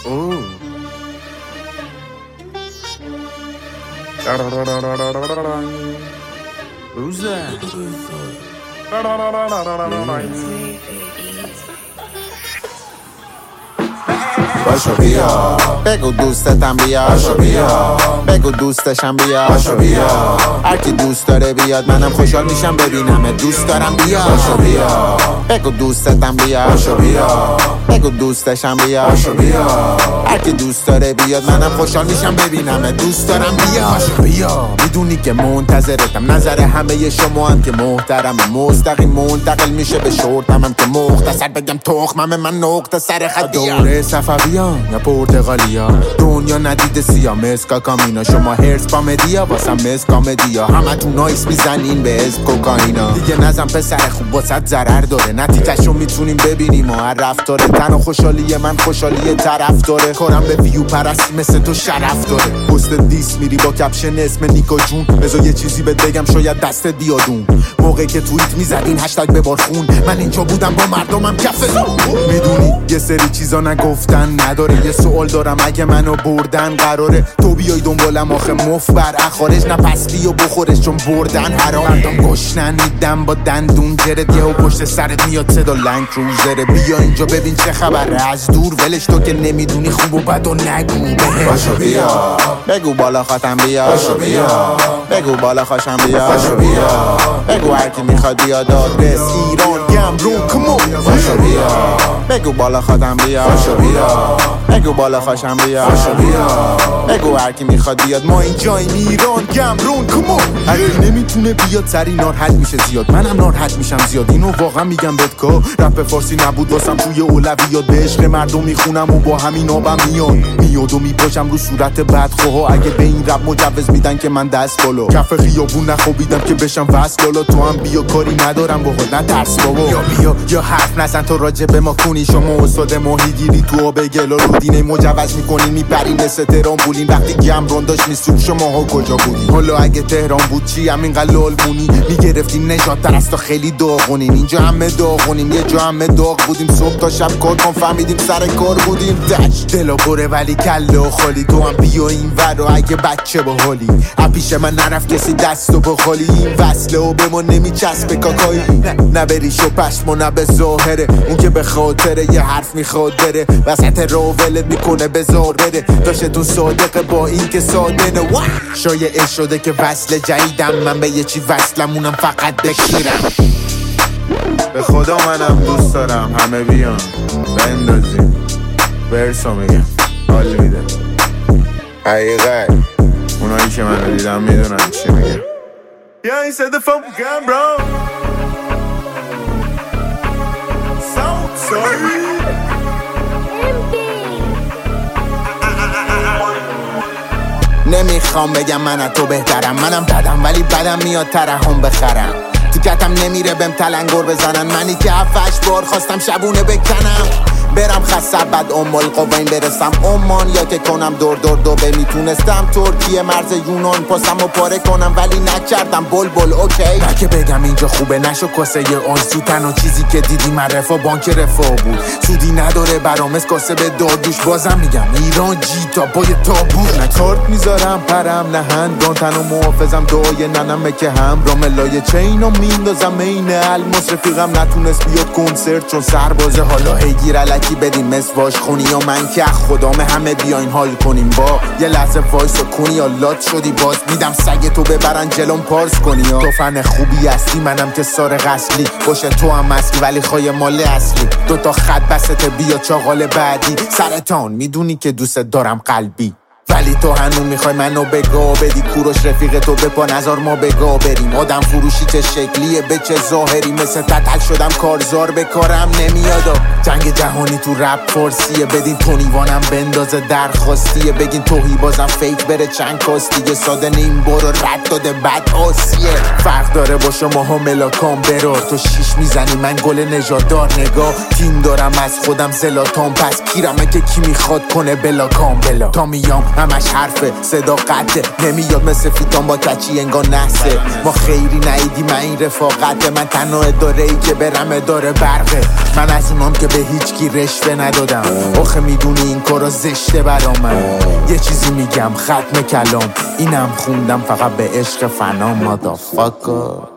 Who's that? باشو بیا بگو دوستتم بیا باشو بیا بگو دوستشم بیا باشو بیا هر کی دوست داره بیاد منم خوشحال میشم ببینم دوست دارم بیا باشو بیا بگو دوستتم بیا باشو بیا بگو دوستشم بیا باشو بیا هر کی دوست داره بیاد منم خوشحال میشم ببینم دوست دارم بیا باشو بیا میدونی که منتظرتم نظر همه شما هم که محترم مستقیم منتقل میشه به شورتم هم که مختصر بگم تخمم من نقطه سر خط دوره صفویان یا پرتغالیا دنیا ندیده سیاه مسکا کامینا شما هرس پامدیا واسم مس کامدیا همه تو نایس میزنین به اسم کوکائینا دیگه نزن پسر خوب واسط ضرر داره نتیجهشو میتونیم ببینیم و هر رفتاره تن و خوشحالی من خوشحالی طرف داره کارم به ویو پرستی مثل تو شرف داره پست دیس میری با کپشن اسم نیکا جون بذار یه چیزی بهت بگم شاید دست بیادون موقعی که توییت میزدین هشتگ ببار خون من اینجا بودم با مردمم کف میدونی یه سری چیزا نگفتن نداره یه سوال دارم اگه منو بردن قراره تو بیای دنبالم آخه مف بر اخارش نه پستی و بخورش چون بردن حرام مردم گشنن میدم با دندون جرد یهو پشت سرت میاد صدا لنگ کروزره بیا اینجا ببین چه خبره از دور ولش تو که نمیدونی خوب و بد و نگو باشو بیا بگو بالا خاتم بیا باشو بیا بگو بالا خاشم بیا باشو بیا بگو هر کی میخواد بیاد آدرس ایران گمرون کمو باشو بیا بگو بالا خاتم بیا باشو بیا بگو بالا خاشم بیا باشو بیا بگو هر کی میخواد بیاد ما اینجاییم ایران گمرون کمو هر کی نمیتونه بیاد سری ناراحت میشه زیاد منم ناراحت میشم زیاد اینو واقعا میگم بهت که رپ فارسی نبود واسم توی اولویات به عشق مردم میخونم و با همین آبم میاد و میپاشم رو صورت بدخواه اگه به این رپ مجوز میدن که من دست بالا کف خیابون نخوابیدم که بشم وصل بالا تو هم بیا کاری ندارم با خود نترس بابا یا بیا یا حرف نزن تو راجع به ما کنی شما استاد ماهیگیری تو آب گلا رو دینه مجوز میکنین میپرین مثل تهران بولین وقتی گمرون داشت میسوق شماها کجا بودین حالا اگه تهران بود چی همینقدر لالمونی میگرفتین نجات‌تر از تا خیلی داغونین اینجا همه داغونیم یه جا همه داغ بودیم صبح تا شب کار کن فهمیدیم سر کار بودیم دلا بره ولی کلا خالی تو هم بیا این ور و اگه بچه با حالی پیش من نرفت کسی دستو بخالی این وصله و به ما نمیچسبه کاکایی نه بریش و پشم و نه به ظاهره اون که به خاطره یه حرف میخواد بره وسط راه ولت میکنه بذار بره داشتتون صادقه با این که ساده نه شایعه شده که وصل جدیدم من به یه چی وصلمونم فقط بکیرم به خدا منم دوست دارم همه بیان بندازیم برسو میگم حال میده حقیقت اونایی که من رو دیدم میدونن چی میگم Yeah, he said the phone got bro So sorry نمیخوام بگم من از تو بهترم منم بدم ولی بدم میاد ترحم بخرم تو کتم نمیره بهم تلنگر بزنن منی که 7-8 بار خواستم شبونه بکنم برم خسته بعد قوین برسم عمان یا که کنم دور دوبه میتونستم ترکیه مرز یونان پاسم و پاره کنم ولی نکردم بلبل اوکی نه که بگم اینجا خوبه نشو کاسه آسو تنها چیزی که دیدی من رفا بانک رفا بود سودی نداره برامز کاسه به دادوش بازم میگم ایران جی تا پای تابوت نه کارت میذارم پرم نه هندان تنو محافظم دعای ننمه که هم راملای چینو میندازم این الماس رفیقم نتونست بیاد کنسرت چون سربازه حالا هیگیر کی بدیم مسواش خونی یا من که خدام همه بیاین حال کنیم با یه لحظه وایس و کنی یا لات شدی باز میدم سگ تو ببرن جلوم پارس کنی یا تو فن خوبی هستی منم که سارق اصلی باشه تو هم اصلی ولی خواهی مال اصلی دوتا خط بسته بیا چاقال بعدی سرطان میدونی که دوست دارم قلبی ولی تو هنو میخوای منو بگا بدی کوروش رفیق تو بپا نظر ما بگا بریم آدم فروشی چه شکلیه به چه ظاهری مثل تتل شدم کارزار به کارم نمیادا جنگ جهانی تو رپ فارسیه بدین تونیوانم بندازه درخواستیه بگین توهی بازم فیک بره چند کاستیه ساده نیم برو رد داده بد آسیه فرق داره با شما ها ملاکام برار تو شیش میزنی من گل نژادار نگاه تیم دارم از خودم زلاتان پس کیرمه که کی میخواد کنه بلاکام بلا تا میام همش حرفه صداقته، نمیاد مثل فیتان با کچی انگار نحسه. ما خیری نایدیم این رفاقته، من تنها اداره‌ای که برم اداره برقه. من از اونام که به هیچ کی رشوه ندادم، آخه میدونی این کارا زشته برا من. یه چیزی میگم ختم کلام، اینم خوندم فقط به عشق فنا. مادافاکر